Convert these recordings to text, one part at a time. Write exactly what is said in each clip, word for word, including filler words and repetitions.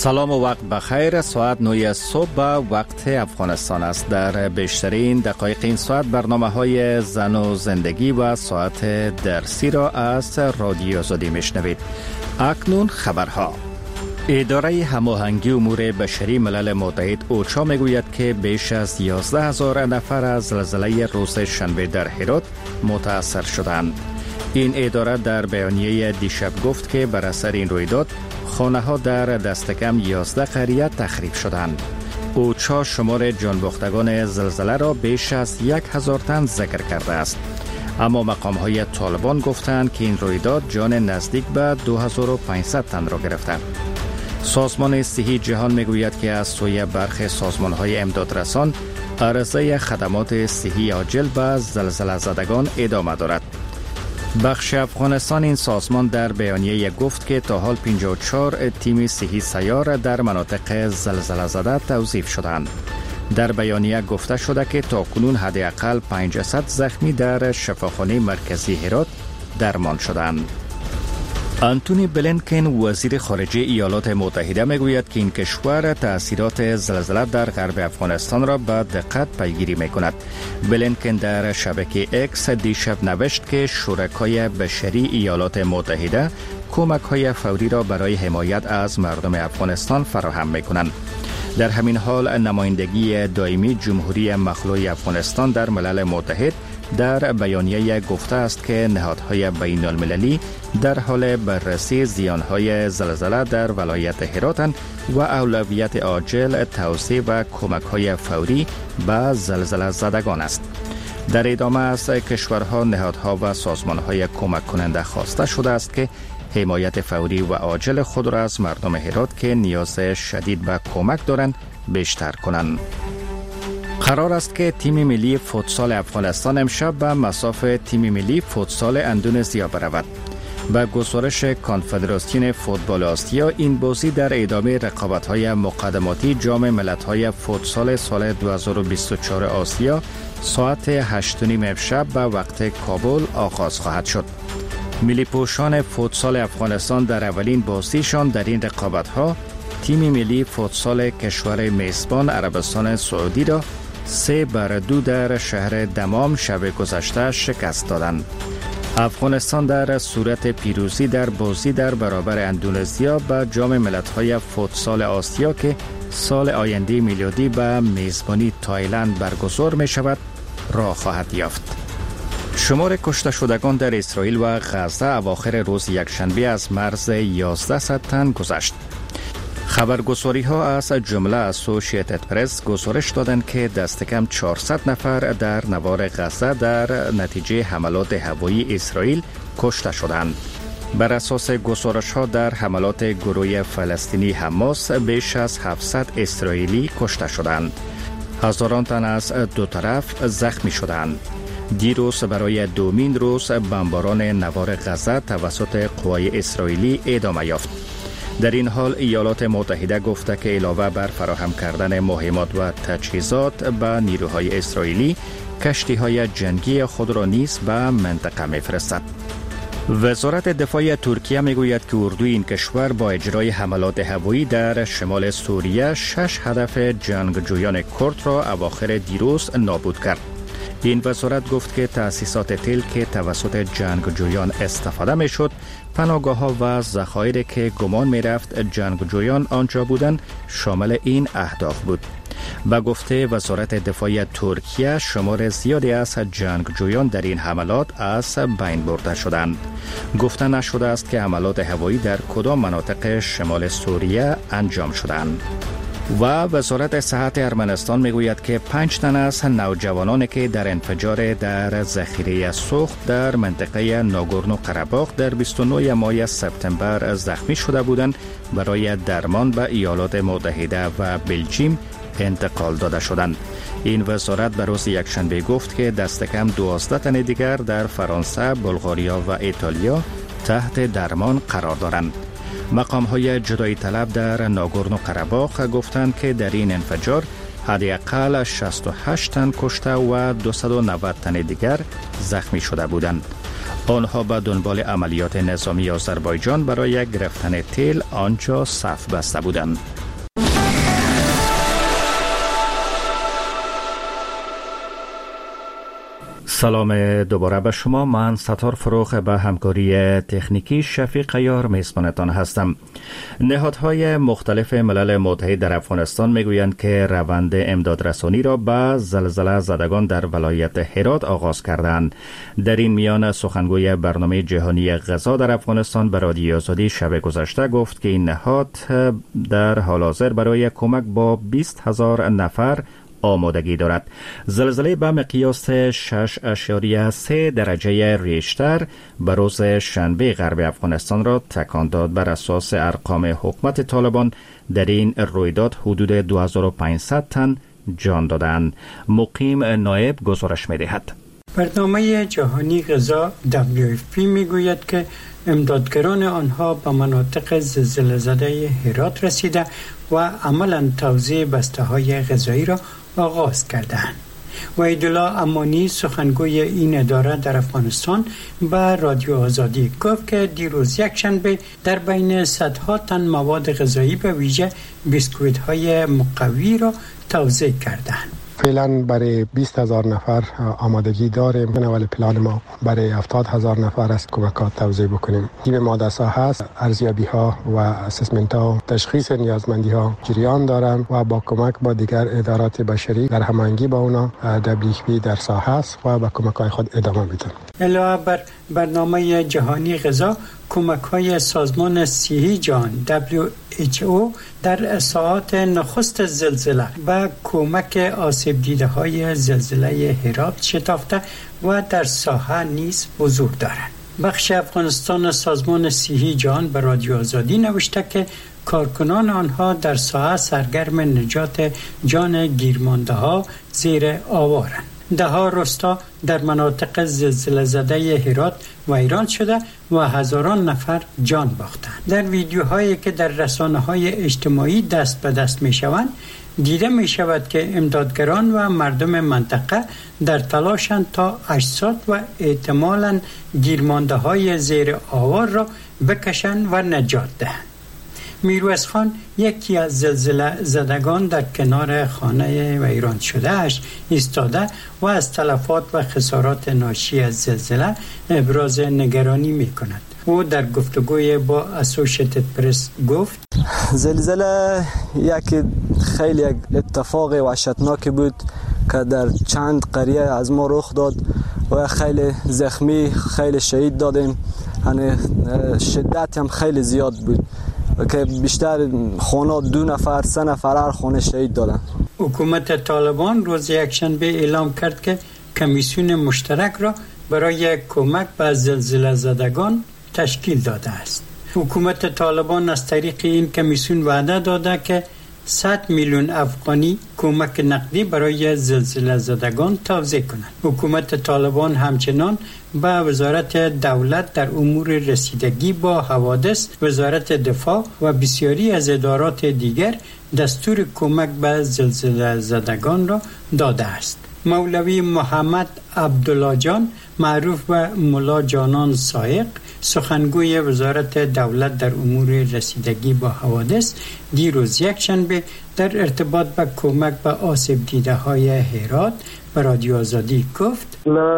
سلام و وقت بخیر. ساعت نه صبح وقت افغانستان است. در بیشترین دقایق این ساعت برنامه های زن و زندگی و ساعت درسی را از رادیو آزادی میشنوید. اکنون خبرها. اداره هماهنگی امور بشری ملل متحد اوچا میگوید که بیش از یازده هزار نفر از زلزله روز شنبه در هرات متاثر شدند. این اداره در بیانیه دیشب گفت که بر اثر این رویداد خانه ها در دست کم یازده قریه تخریب شدند. اوچا شمار جانباختگان زلزله را بیش از یک هزار تن ذکر کرده است. اما مقام های طالبان گفتند که این رویداد جان نزدیک به دو هزار و پانصد تن را گرفته. سازمان صحی جهان میگوید که از سوی برخی سازمان های امدادرسان عرضه خدمات صحی عاجل به زلزله زدگان ادامه دارد. بخش افغانستان این سازمان در بیانیه گفت که تا حال پنجاه و چهار تیم صحی سیار در مناطق زلزله زده توظیف شدند. در بیانیه گفته شده که تاکنون حداقل پانصد زخمی در شفاخانه مرکزی هرات درمان شدند. آنتونی بلینکن وزیر خارجه ایالات متحده میگوید که این کشور تأثیرات زلزله در غرب افغانستان را به دقت پیگیری میکند. بلینکن در شبکه اکس دیشب نوشت که شرکای بشری ایالات متحده کمک های فوری را برای حمایت از مردم افغانستان فراهم میکنند. در همین حال نمایندگی دائمی جمهوری مخلوع افغانستان در ملل متحد در بیانیه گفته است که نهادهای بین المللی در حال بررسی زیانهای زلزله در ولایت هراتند و اولویت عاجل توسعه و کمک‌های فوری به زلزله زدگان است. در ادامه از کشورها، نهادها و سازمانهای کمک کننده خواسته شده است که حمایت فوری و عاجل خود را از مردم هرات که نیاز شدید به کمک دارند بیشتر کنند. قرار است که تیم ملی فوتسال افغانستان امشب به مصاف تیم ملی فوتسال اندونزیا برود. با گزارش کنفدراسیون فوتبال آسیا، این بازی در ادامه رقابت‌های مقدماتی جام ملت‌های فوتسال سال دو هزار و بیست و چهار آسیا ساعت هشت و نیم امشب به وقت کابل آغاز خواهد شد. ملی پوشان فوتسال افغانستان در اولین بازیشان در این رقابت‌ها تیم ملی فوتسال کشور میزبان عربستان سعودی را سه بر دو در شهر دمام شب گذشته شکست دادند. افغانستان در صورت پیروزی در بازی در برابر اندونزیا به جام ملت‌های فوتسال آسیا که سال آینده میلادی به میزبانی تایلند برگزار می شود راه خواهد یافت. شمار کشته شدگان در اسرائیل و غزه اواخر روز یکشنبه از مرز یازده تن گذشت. خبرگزاری ها از جمله اسوسییتد پرس گزارش دادند که دست کم چهارصد نفر در نوار غزه در نتیجه حملات هوایی اسرائیل کشته شدند. بر اساس گزارش ها در حملات گروه فلسطینی حماس بیش از هفتصد اسرائیلی کشته شدند. هزاران تن از دو طرف زخمی شدند. دیروز برای دومین روز بمباران نوار غزه توسط قوای اسرائیلی ادامه یافت. در این حال ایالات متحده گفته که علاوه بر فراهم کردن مهمات و تجهیزات به نیروهای اسرائیلی، کشتی‌های جنگی خود را نیز به منطقه می‌فرستد. وزارت دفاع ترکیه میگوید که اردوی این کشور با اجرای حملات هوایی در شمال سوریه شش هدف جنگجویان کرد را اواخر دیروز نابود کرد. این وزارت گفت که تأسیسات تل که توسط جنگجویان استفاده می شد، پناهگاه ها و ذخایر که گمان می رفت جنگجویان آنجا بودند شامل این اهداف بود. با گفته وزارت دفاع ترکیه، شمار زیادی از جنگجویان در این حملات از بین برده شدند. گفته نشده است که حملات هوایی در کدام مناطق شمال سوریه انجام شدند. و وزارت صحت ارمنستان میگوید که پنج تن از نوجوانانی که در انفجار در ذخیره سوخت در منطقه ناگورنو قره‌باغ در بیست و نه ماه سپتامبر زخمی شده بودند برای درمان به ایالات متحده و بلژیم انتقال داده شدند. این وزارت به روز یکشنبه گفت که دست کم دوازده تن دیگر در فرانسه، بلغاریا و ایتالیا تحت درمان قرار دارند. مقام های جدایی طلب در ناگورنو قره‌باغ گفتند که در این انفجار حداقل شصت و هشت تن کشته و دویست و نود تن دیگر زخمی شده بودند. آنها به دنبال عملیات نظامی آذربایجان برای گرفتن تل آنجا صف بسته بودند. سلام دوباره به شما. من ستار فروخ به همکاری تکنیکی شفیق عیار میزبانتان هستم. نهادهای مختلف ملل متحد در افغانستان میگویند که روند امدادرسانی را به زلزله زدگان در ولایت هرات آغاز کردند. در این میان سخنگوی برنامه جهانی غذا در افغانستان به رادیو آزادی شب گذشته گفت که این نهاد در حال حاضر برای کمک با بیست هزار نفر آمادگی دارد. زلزله به مقیاس شش اشاریه سه درجه ریشتر به روز شنبه غرب افغانستان را تکان داد. بر اساس ارقام حکومت طالبان در این رویداد حدود دو هزار و پانصد تن جان دادند. مقیم نایب گزارش می‌دهد. برنامه جهانی غذا دبلیو اف پی میگوید که امدادگران آنها به مناطق زلزله زده هرات رسیده و عملاً توزیع بسته‌های غذایی را آغاز کردند. وحیدالله امانی سخنگوی این اداره در افغانستان به رادیو آزادی گفت که دیروز یک شنبه در بین صدها تن مواد غذایی به ویژه بیسکویت های مقوی را توزیع کردند. فعلا برای بیست هزار نفر آمادگی داریم. اول پلان ما برای هفتاد هزار نفر است کمکات توزیع بکنیم. تیم ما در ساحه است، ارزیابی ها و اسسمنت ها، تشخیص نیازمندی ها جریان دارند و با کمک با دیگر ادارات بشری در هماهنگی با اونا دبلیو پی در ساحه است و با کمک های خود ادامه میده. علاوه بر برنامه جهانی غذا، کمک‌های سازمان صحی جهان دبلیو اچ او در ساعات نخست زلزله و کمک آسیب دیده‌های زلزله هرات شتافته و در ساحه نیز حضور دارند. بخش افغانستان سازمان صحی جهان به رادیو آزادی نوشته که کارکنان آنها در ساحه سرگرم نجات جان گیرمانده‌ها زیر آوارند. ده ها رستا در مناطق زلزله زده هرات ویران شده و هزاران نفر جان باختند. در ویدیوهایی که در رسانه‌های اجتماعی دست به دست می‌شوند دیده می‌شود که امدادگران و مردم منطقه در تلاشند تا اجساد و احتمالاً گیرمانده‌های زیر آوار را بکشند و نجات دهند. میرویس خان یکی از زلزله زدگان در کنار خانه ویران شده اش ایستاده و از تلفات و خسارات ناشی از زلزله ابراز نگرانی می کند. او در گفتگوی با اسوشیتد پرس گفت زلزله یک خیلی یک اتفاق وحشتناک بود که در چند قریه از ما رخ داد و خیلی زخمی، خیلی شهید دادیم. یعنی شدت هم خیلی زیاد بود که بیشتر خانه دو نفر سه نفر هر خانه شهید دادن. حکومت طالبان روز یکشنبه اعلام کرد که کمیسیون مشترک را برای کمک به زلزله زدگان تشکیل داده است. حکومت طالبان از طریق این کمیسیون وعده داده که صد میلیون افغانی کمک نقدی برای زلزله زدگان توزیع کنند. حکومت طالبان همچنان به وزارت دولت در امور رسیدگی با حوادث، وزارت دفاع و بسیاری از ادارات دیگر دستور کمک به زلزله زدگان را داده است. مولوی محمد عبدالله جان معروف به ملا جانان سایق، سخنگوی وزارت دولت در امور رسیدگی با حوادث، دیروز یکشنبه در ارتباط به کمک به آسیب دیده های هرات به رادیو آزادی گفت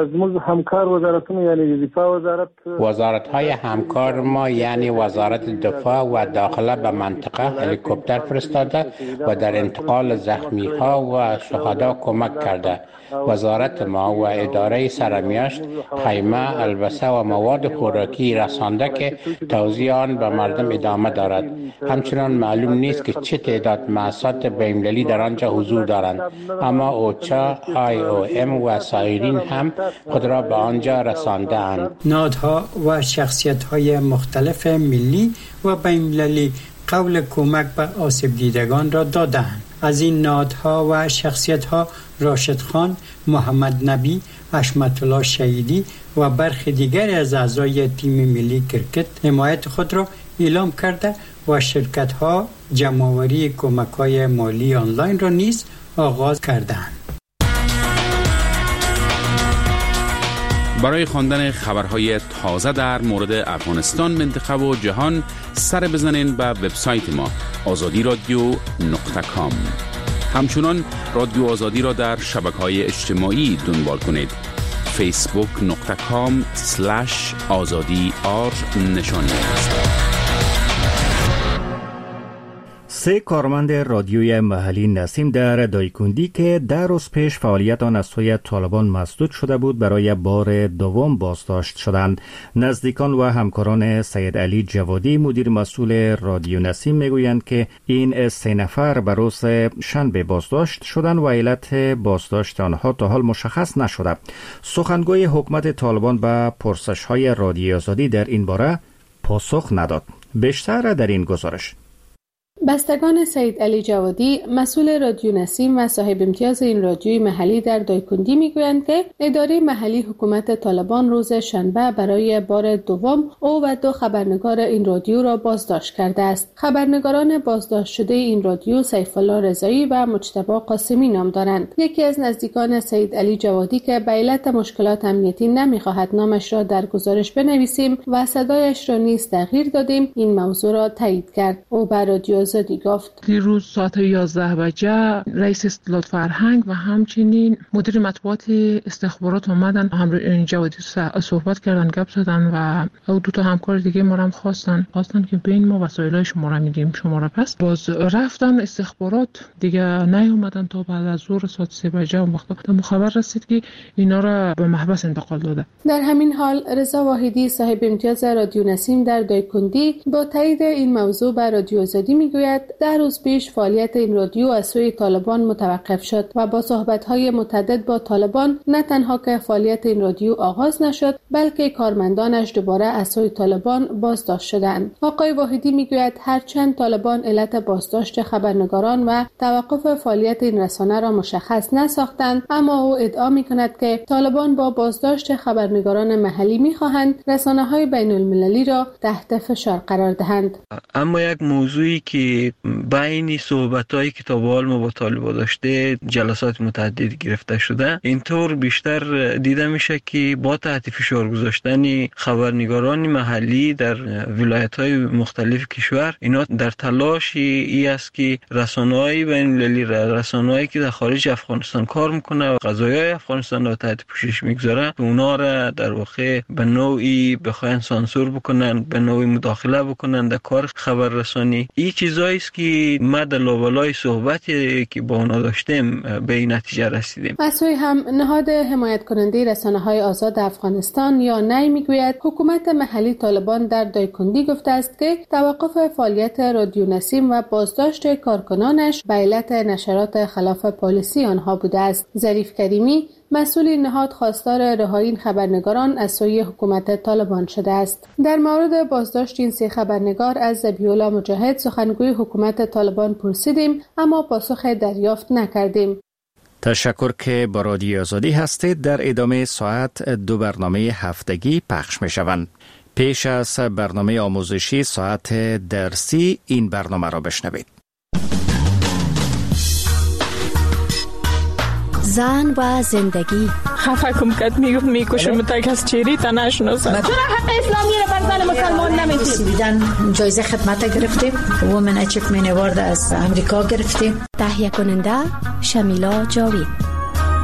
همکار وزارتون یعنی دفاع وزارت وزارت های همکار ما یعنی وزارت دفاع و داخله به منطقه هلیکوپتر فرستاده و در انتقال زخمی ها و شهدا کمک کرده. وزارت ما و اداره سرمیاشت خیمه، البسه و مواد خوراکی رسانده که توزیع آن به مردم ادامه دارد. همچنان معلوم نیست که چه تعداد مؤسسات بین‌المللی در آنجا حضور دارند، اما اوچا، آی او ام و سایرین هم خود را به آنجا رسانده اند. نهادها و شخصیت‌های مختلف ملی و بین‌المللی قول کمک به آسیب دیدگان را دادند. از این نهادها و شخصیت‌ها راشد خان، محمد نبی، حشمت الله شهیدی و برخی دیگر از اعضای تیم ملی کرکت حمایت خود را اعلام کرده و شرکت‌ها جمع‌آوری کمک‌های مالی آنلاین را نیز آغاز کردند. برای خواندن خبرهای تازه در مورد افغانستان، منطقه و جهان سر بزنین به وبسایت ما آزادی رادیو نقطه کام. همچنان رادیو آزادی را در شبکه‌های اجتماعی دنبال کنید. فیسبوک نقطه کام سلش آزادی آر نشانی است. سه کارمند رادیوی محلی نسیم در دایکندی که در روز پیش فعالیت آن از سوی طالبان مسدود شده بود برای بار دوم بازداشت شدند. نزدیکان و همکاران سید علی جوادی مدیر مسئول رادیو نسیم میگویند که این سه نفر بر روز شنبه بازداشت شدند و علت بازداشت آنها تا حال مشخص نشده. سخنگوی حکومت طالبان به پرسش‌های رادیو آزادی در این باره پاسخ نداد. بیشتر در این گزارش. بستگان سید علی جوادی مسئول رادیو نسیم و صاحب امتیاز این رادیوی محلی در دایکندی میگویند که اداره محلی حکومت طالبان روز شنبه برای بار دوم او و دو خبرنگار این رادیو را بازداشت کرده است. خبرنگاران بازداشت شده این رادیو سیف الله رضایی و مجتبی قاسمی نام دارند. یکی از نزدیکان سید علی جوادی که به علت مشکلات امنیتی نمیخواهد نامش را در گزارش بنویسیم و صدایش را نیز تغییر دادیم، این موضوع را تایید کرد. او بر رادیو آزادی گفت دیروز ساعت یازده بجه رئیس اطلاعات فرهنگ و همچنین مدیر مطبوعات استخبارات اومدن همراه جوادی صحبت کردن، گپ زدن و او دو تا همکار دیگه ما هم خواستن خواستن که بین ما وسایلای شما را میدیم شما را پس باز رفتن استخبارات دیگه نیومدن تا بعد از ظهر ساعت سه بجه اون وقت خبر رسید که اینا را به محبس انتقال داده. در همین حال رضا واحدی صاحب امتیاز رادیو نسیم در دایکندی با تایید این موضوع بر رادیو آزادی میگوید در روز پیش فعالیت این رادیو از سوی طالبان متوقف شد و با صحبت‌های متعدد با طالبان نه تنها که فعالیت این رادیو آغاز نشد بلکه کارمندانش دوباره از سوی طالبان بازداشت شدند. آقای واحدی میگوید هرچند طالبان علت بازداشت خبرنگاران و توقف فعالیت این رسانه را مشخص نساختند، اما او ادعا می‌کند که طالبان با بازداشت خبرنگاران محلی می‌خواهند رسانه‌های بین‌المللی را تحت فشار قرار دهند. اما یک موضوعی که بین صحبت‌هایی که تا به حال ما با طالبان داشته جلسات متعدد گرفته شده، اینطور بیشتر دیده میشه که با تحت فشار گذاشتن خبرنگاران محلی در ولایت‌های مختلف کشور، اینا در تلاش ای است که رسانه‌های بین‌المللی، رسانه‌هایی که در خارج افغانستان کار میکنه و قضایای افغانستان را تحت پوشش میگذاره، اونا را در واقع به نوعی بخواین سانسور بکنن، به نوعی مداخله بکنن در کار خبررسانی. این چیزایی است که ما در لابلای صحبتی که با اونا داشتیم به این نتیجه رسیدیم. مسئول هم نهاد حمایت کننده رسانه‌های آزاد افغانستان یا نی میگوید حکومت محلی طالبان در دایکندی گفته است که توقف فعالیت رادیو نسیم و بازداشت کارکنانش به علت نشرات خلاف پالیسی آنها بوده است. ظریف کریمی مسئول نهاد خواستار رهایی این خبرنگاران از سوی حکومت طالبان شده است. در مورد بازداشت این سه خبرنگار از ذبیح‌الله مجاهد سخنگوی حکومت طالبان پرسیدیم اما پاسخ دریافت نکردیم. تشکر که با رادیو آزادی هستید. در ادامه ساعت دو برنامه هفتگی پخش می شوند. پیش از برنامه آموزشی ساعت درسی این برنامه را بشنوید. زن و زندگی خفه کم کت میگفت میکشم تک از چیری تا نشناسم. چرا حق اسلامی رو بر زن مسلمان نمیدیم؟ بیدن جایزه خدمت گرفتیم، وومن اچیومنت اوارد از امریکا گرفتیم. تهیه کننده شمیلا جاوید.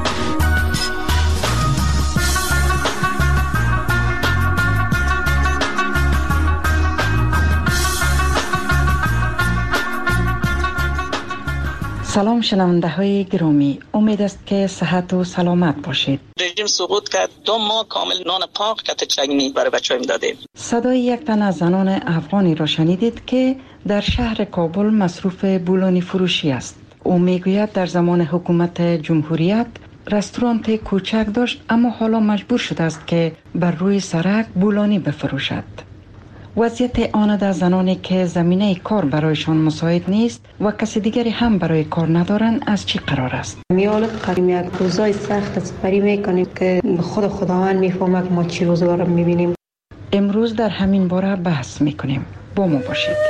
سلام شنونده های گرامی، امید است که صحت و سلامت باشید. رژیم سقوط کرد، دو ماه کامل نان پاک کت چگنی برای بچه‌ها میدادیم. صدای یک تن از زنان افغانی را شنیدید که در شهر کابل مصروف بولانی فروشی است. او میگوید در زمان حکومت جمهوریت رستوران کوچک داشت، اما حالا مجبور شده است که بر روی سرک بولانی بفروشد. وضعیت آن زنانی که زمینه کار برایشان مساعد نیست و کسی دیگری هم برای کار ندارند از چی قرار است؟ میالت قدیم یک روزای سخت سپری میکنیم که خود خداوند میفهمه که ما چی روزگار میبینیم. امروز در همین باره بحث میکنیم. با ما باشید.